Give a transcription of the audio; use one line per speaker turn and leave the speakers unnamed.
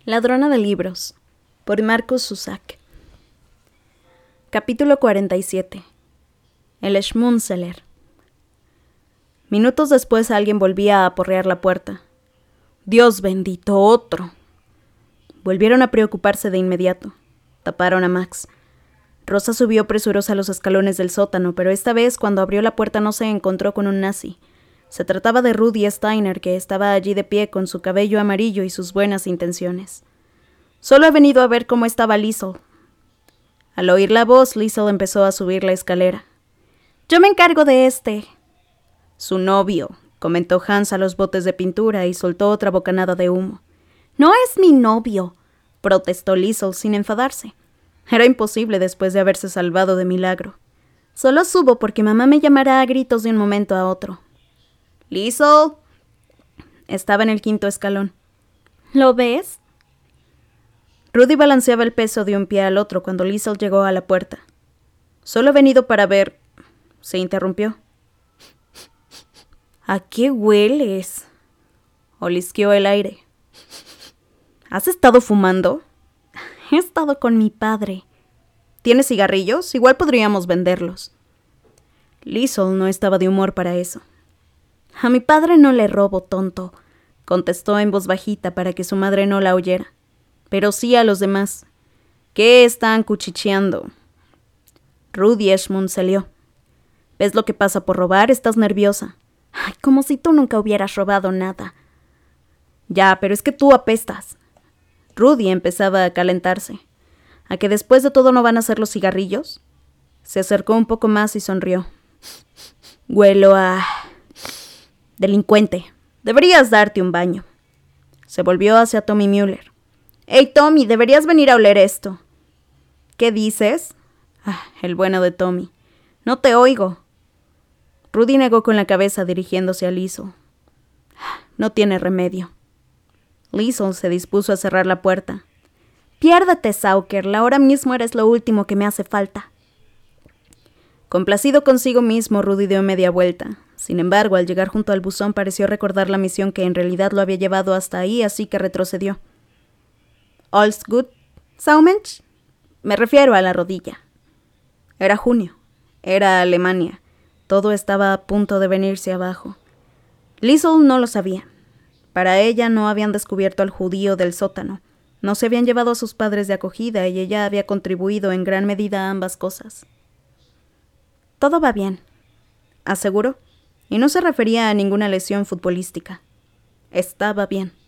Ladrona de libros, por Marcus Zusak. Capítulo 47. El Schmunzeler. Minutos después alguien volvía a aporrear la puerta. ¡Dios bendito, otro! Volvieron a preocuparse de inmediato. Taparon a Max. Rosa subió presurosa los escalones del sótano, pero esta vez, cuando abrió la puerta, no se encontró con un nazi. Se trataba de Rudy Steiner, que estaba allí de pie con su cabello amarillo y sus buenas intenciones. «Solo he venido a ver cómo estaba Liesl». Al oír la voz, Liesl empezó a subir la escalera. «Yo me encargo de este». «Su novio», comentó Hans a los botes de pintura y soltó otra bocanada de humo. «No es mi novio», protestó Liesl sin enfadarse. Era imposible después de haberse salvado de milagro. «Solo subo porque mamá me llamará a gritos de un momento a otro». «Liesl». Estaba en el quinto escalón. «¿Lo ves?» Rudy balanceaba el peso de un pie al otro cuando Liesl llegó a la puerta. «Solo he venido para ver...» Se interrumpió. «¿A qué hueles?» Olisqueó el aire. «¿Has estado fumando?» «He estado con mi padre». «¿Tienes cigarrillos? Igual podríamos venderlos». Liesl no estaba de humor para eso. «A mi padre no le robo, tonto», contestó en voz bajita para que su madre no la oyera. «Pero sí a los demás. ¿Qué están cuchicheando?» Rudy schmunzelió. «¿Ves lo que pasa por robar? Estás nerviosa». «Ay, como si tú nunca hubieras robado nada». «Ya, pero es que tú apestas». Rudy empezaba a calentarse. ¿A que después de todo no van a ser los cigarrillos? Se acercó un poco más y sonrió. «Huelo a... delincuente. Deberías darte un baño». Se volvió hacia Tommy Müller. «Hey, Tommy, deberías venir a oler esto». «¿Qué dices?» El bueno de Tommy. «No te oigo». Rudy negó con la cabeza dirigiéndose a Liesl. «No tiene remedio». Liesl se dispuso a cerrar la puerta. «Piérdete, Sauker, ahora mismo eres lo último que me hace falta». Complacido consigo mismo, Rudy dio media vuelta. Sin embargo, al llegar junto al buzón pareció recordar la misión que en realidad lo había llevado hasta ahí, así que retrocedió. «All's good, Saumensch?» «Me refiero a la rodilla». Era junio. Era Alemania. Todo estaba a punto de venirse abajo. Liesl no lo sabía. Para ella no habían descubierto al judío del sótano. No se habían llevado a sus padres de acogida y ella había contribuido en gran medida a ambas cosas. «Todo va bien», aseguró, y no se refería a ninguna lesión futbolística. Estaba bien.